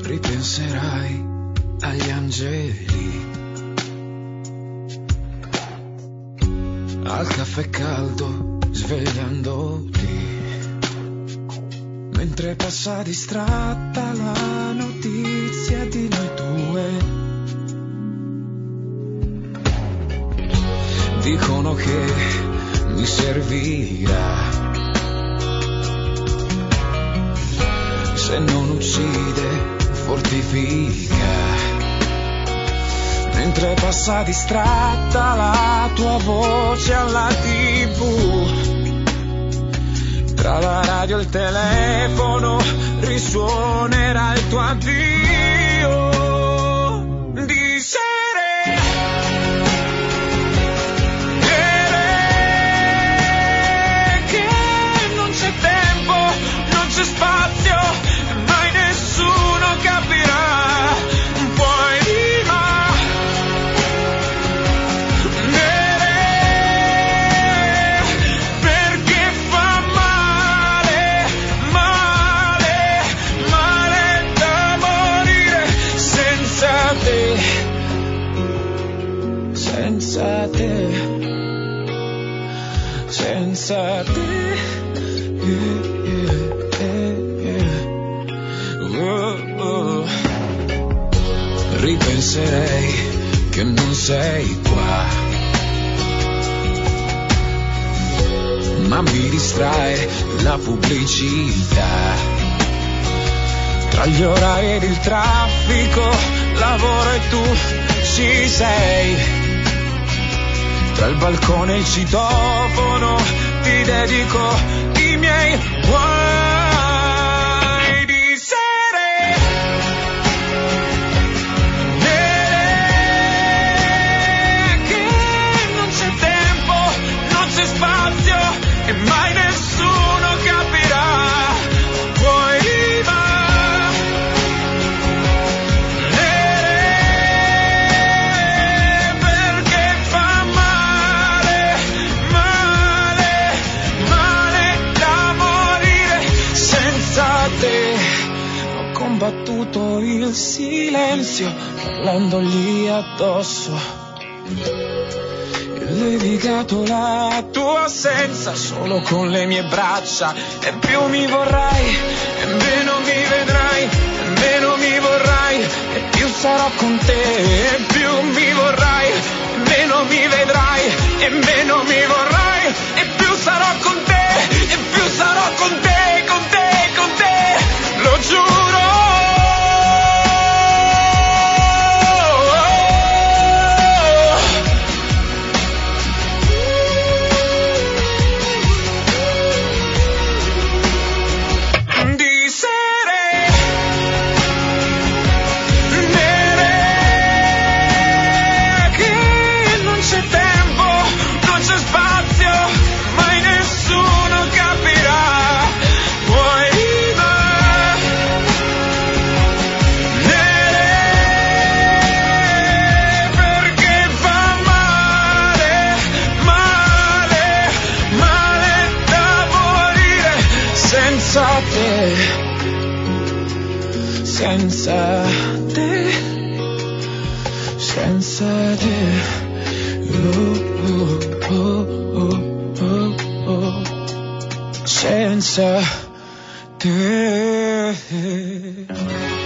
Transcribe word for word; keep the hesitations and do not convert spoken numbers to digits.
ripenserai agli angeli, al caffè caldo svegliandoti, mentre passa distratta la notizia di noi due. Dicono che mi servirà, se non uccide fortifica, mentre passa distratta la tua voce alla tivù, tra la radio e il telefono risuonerà il tuo addio di sere. Dire che non c'è tempo, non c'è spazio, mai nessuno capirà, poi ma nere, perché fa male, male, male da morire senza te, senza te, senza te. Yeah, yeah, yeah. Oh, oh. Ripenserei che non sei qua, ma mi distrae la pubblicità, tra gli orari ed il traffico, lavoro e tu ci sei, tra il balcone e il citofono ti dedico i miei guai di sere. Nere, che non c'è tempo, non c'è spazio e mai nessuno capirà, poi va. Nere, perché fa male, male, male da morire senza te. Ho combattuto il silenzio parlandogli addosso, levigato la tua assenza solo con le mie braccia, e più mi vorrai e meno mi vedrai, e meno mi vorrai e più sarò con te, e più mi vorrai e meno mi vedrai, e meno mi vorrai e più sarò con te, e più sarò con te, con te, con te, lo giuro. Senza te, senza te, oh, oh, oh, oh, oh, senza te.